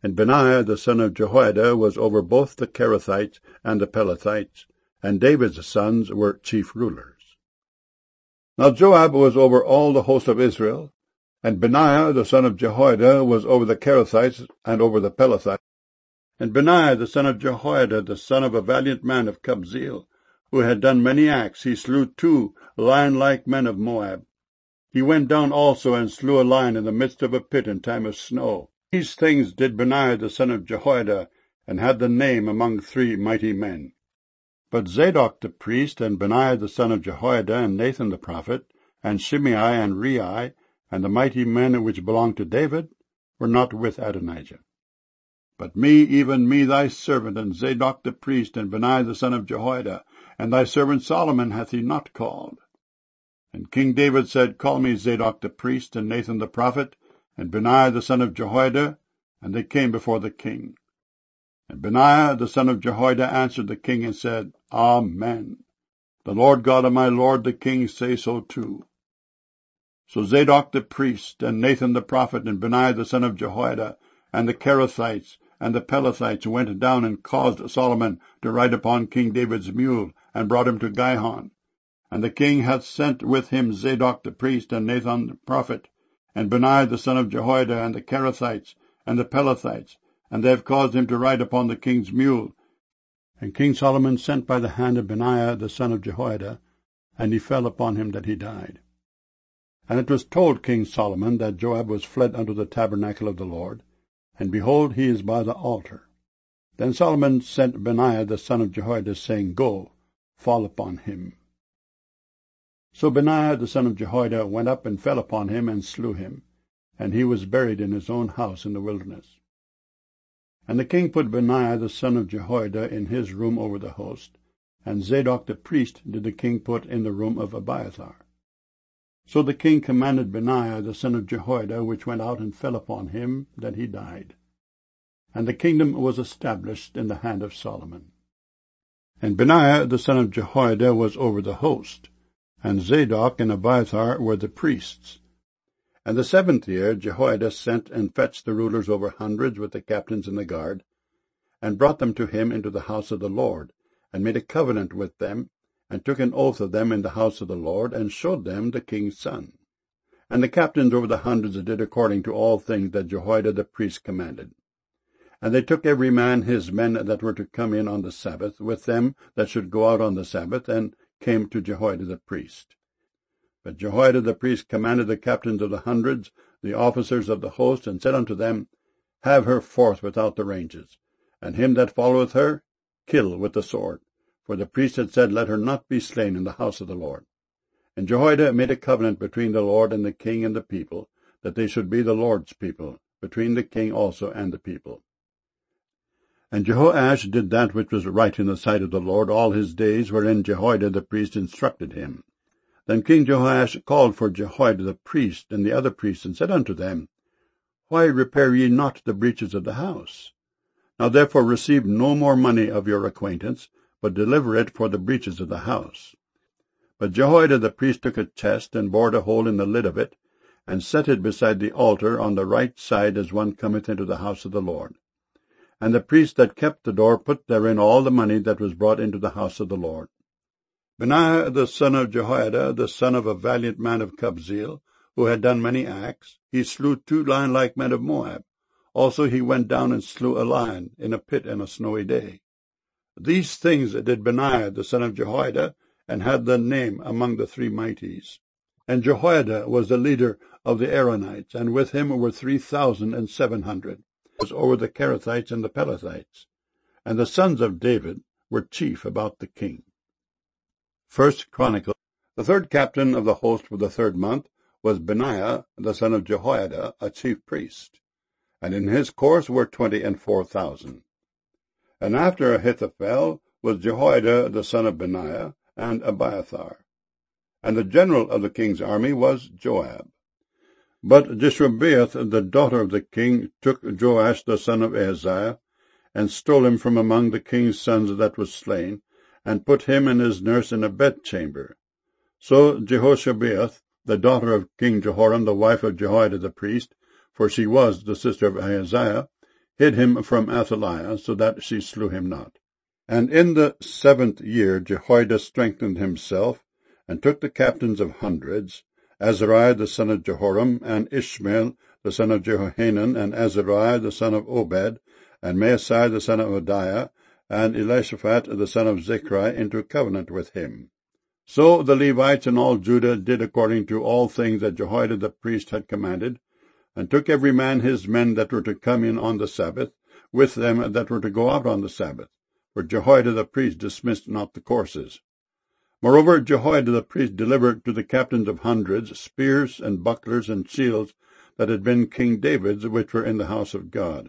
And Benaiah the son of Jehoiada was over both the Kerethites and the Pelethites, and David's sons were chief rulers. Now Joab was over all the host of Israel, and Benaiah the son of Jehoiada was over the Kerethites and over the Pelethites. And Benaiah the son of Jehoiada, the son of a valiant man of Kabzeel, who had done many acts, he slew 2 lion-like men of Moab. He went down also and slew a lion in the midst of a pit in time of snow. These things did Benaiah the son of Jehoiada, and had the name among 3 mighty men. But Zadok the priest, and Benaiah the son of Jehoiada, and Nathan the prophet, and Shimei and Rei, and the mighty men which belonged to David, were not with Adonijah. But me, even me thy servant, and Zadok the priest, and Benaiah the son of Jehoiada, and thy servant Solomon hath he not called. And King David said, Call me Zadok the priest, and Nathan the prophet, and Benaiah the son of Jehoiada, and they came before the king. And Benaiah the son of Jehoiada answered the king and said, Amen. The Lord God of my lord the king say so too. So Zadok the priest, and Nathan the prophet, and Benaiah the son of Jehoiada, and the Kerethites, and the Pelethites went down and caused Solomon to ride upon King David's mule, and brought him to Gihon. And the king hath sent with him Zadok the priest, and Nathan the prophet, and Benaiah the son of Jehoiada, and the Kerethites, and the Pelethites, and they have caused him to ride upon the king's mule. And King Solomon sent by the hand of Benaiah the son of Jehoiada, and he fell upon him that he died. And it was told King Solomon that Joab was fled unto the tabernacle of the Lord, and behold, he is by the altar. Then Solomon sent Benaiah the son of Jehoiada, saying, Go, fall upon him. So Benaiah the son of Jehoiada went up and fell upon him, and slew him, and he was buried in his own house in the wilderness. And the king put Benaiah the son of Jehoiada in his room over the host, and Zadok the priest did the king put in the room of Abiathar. So the king commanded Benaiah the son of Jehoiada, which went out and fell upon him, that he died. And the kingdom was established in the hand of Solomon. And Benaiah the son of Jehoiada was over the host, and Zadok and Abiathar were the priests. And the 7th year Jehoiada sent and fetched the rulers over hundreds with the captains and the guard, and brought them to him into the house of the Lord, and made a covenant with them, and took an oath of them in the house of the Lord, and showed them the king's son. And the captains over the hundreds did according to all things that Jehoiada the priest commanded. And they took every man his men that were to come in on the Sabbath, with them that should go out on the Sabbath, and came to Jehoiada the priest. But Jehoiada the priest commanded the captains of the hundreds, the officers of the host, and said unto them, Have her forth without the ranges, and him that followeth her, kill with the sword. For the priest had said, Let her not be slain in the house of the Lord. And Jehoiada made a covenant between the Lord and the king and the people, that they should be the Lord's people, between the king also and the people. And Jehoash did that which was right in the sight of the Lord all his days, wherein Jehoiada the priest instructed him. Then King Jehoash called for Jehoiada the priest and the other priests, and said unto them, Why repair ye not the breaches of the house? Now therefore receive no more money of your acquaintance, but deliver it for the breaches of the house. But Jehoiada the priest took a chest, and bored a hole in the lid of it, and set it beside the altar on the right side, as one cometh into the house of the Lord. And the priest that kept the door put therein all the money that was brought into the house of the Lord. Benaiah the son of Jehoiada, the son of a valiant man of Kabzeel, who had done many acts, he slew 2 lion-like men of Moab. Also he went down and slew a lion in a pit in a snowy day. These things did Benaiah the son of Jehoiada, and had the name among the 3 mighties. And Jehoiada was the leader of the Aaronites, and with him were 3,700. Was over the Kerethites and the Pelethites. And the sons of David were chief about the king. 1 Chronicles. The 3rd captain of the host for the 3rd month was Benaiah the son of Jehoiada, a chief priest. And in his course were 24,000. And after Ahithophel was Jehoiada the son of Benaiah, and Abiathar. And the general of the king's army was Joab. But Jeshobeath, the daughter of the king, took Joash the son of Ahaziah, and stole him from among the king's sons that was slain, and put him and his nurse in a bedchamber. So Jehoshabeath, the daughter of King Jehoram, the wife of Jehoiada the priest, for she was the sister of Ahaziah, hid him from Athaliah, so that she slew him not. And in the 7th year Jehoiada strengthened himself, and took the captains of hundreds, Azariah the son of Jehoram, and Ishmael the son of Jehohanan, and Azariah the son of Obed, and Maasai the son of Hodiah, and Elishaphat the son of Zechariah into covenant with him. So the Levites and all Judah did according to all things that Jehoiada the priest had commanded, and took every man his men that were to come in on the Sabbath, with them that were to go out on the Sabbath, for Jehoiada the priest dismissed not the courses. Moreover, Jehoiada the priest delivered to the captains of hundreds spears and bucklers and shields that had been King David's, which were in the house of God.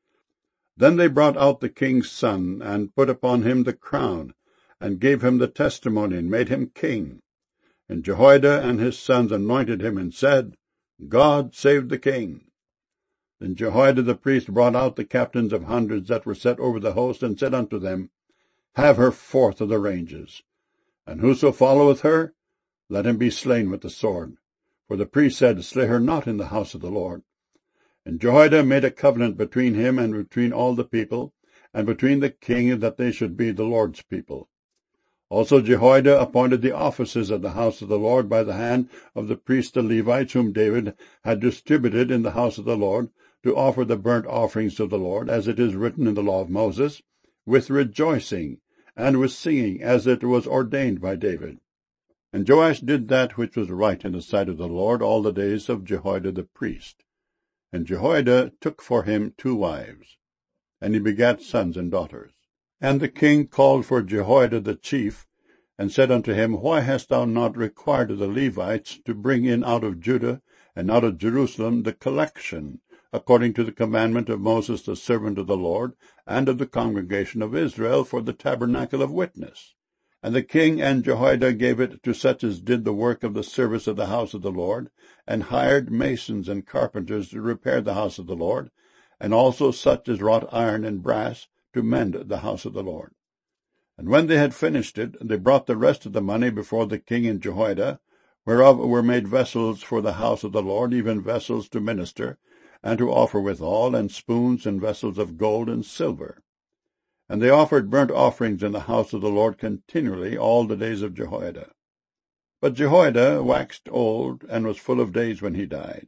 Then they brought out the king's son, and put upon him the crown, and gave him the testimony, and made him king. And Jehoiada and his sons anointed him, and said, God save the king. Then Jehoiada the priest brought out the captains of hundreds that were set over the host, and said unto them, Have her forth of the ranges. And whoso followeth her, let him be slain with the sword. For the priest said, Slay her not in the house of the Lord. And Jehoiada made a covenant between him and between all the people, and between the king, that they should be the Lord's people. Also Jehoiada appointed the offices of the house of the Lord by the hand of the priests the Levites, whom David had distributed in the house of the Lord, to offer the burnt offerings to the Lord, as it is written in the law of Moses, with rejoicing, and with singing, as it was ordained by David. And Joash did that which was right in the sight of the Lord all the days of Jehoiada the priest. And Jehoiada took for him 2 wives, and he begat sons and daughters. And the king called for Jehoiada the chief, and said unto him, Why hast thou not required of the Levites to bring in out of Judah and out of Jerusalem the collection, according to the commandment of Moses the servant of the Lord, and of the congregation of Israel, for the tabernacle of witness? And the king and Jehoiada gave it to such as did the work of the service of the house of the Lord, and hired masons and carpenters to repair the house of the Lord, and also such as wrought iron and brass to mend the house of the Lord. And when they had finished it, they brought the rest of the money before the king and Jehoiada, whereof were made vessels for the house of the Lord, even vessels to minister, and to offer withal, and spoons and vessels of gold and silver. And they offered burnt offerings in the house of the Lord continually all the days of Jehoiada. But Jehoiada waxed old, and was full of days when he died.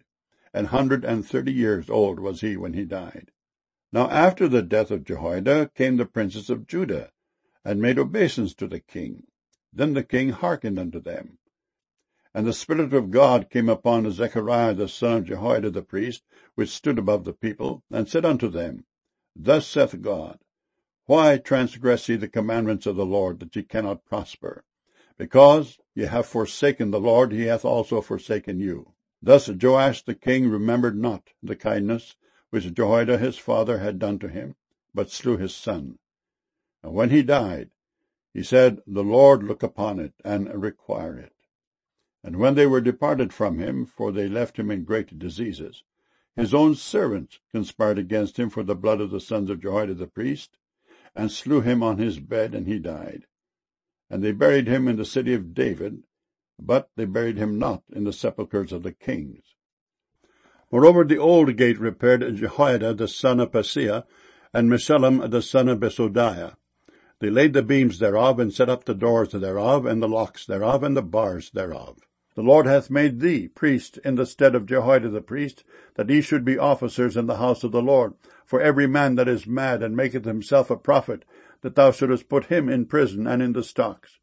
130 years old was he when he died. Now after the death of Jehoiada came the princes of Judah, and made obeisance to the king. Then the king hearkened unto them. And the Spirit of God came upon Zechariah the son of Jehoiada the priest, which stood above the people, and said unto them, Thus saith God, Why transgress ye the commandments of the Lord, that ye cannot prosper? Because ye have forsaken the Lord, he hath also forsaken you. Thus Joash the king remembered not the kindness which Jehoiada his father had done to him, but slew his son. And when he died, he said, The Lord look upon it, and require it. And when they were departed from him, for they left him in great diseases, his own servants conspired against him for the blood of the sons of Jehoiada the priest, and slew him on his bed, and he died. And they buried him in the city of David, but they buried him not in the sepulchres of the kings. Moreover, the old gate repaired Jehoiada the son of Paseah, and Meshullam the son of Besodiah. They laid the beams thereof, and set up the doors thereof, and the locks thereof, and the bars thereof. The Lord hath made thee priest in the stead of Jehoiada the priest, that ye should be officers in the house of the Lord. For every man that is mad and maketh himself a prophet, that thou shouldest put him in prison and in the stocks.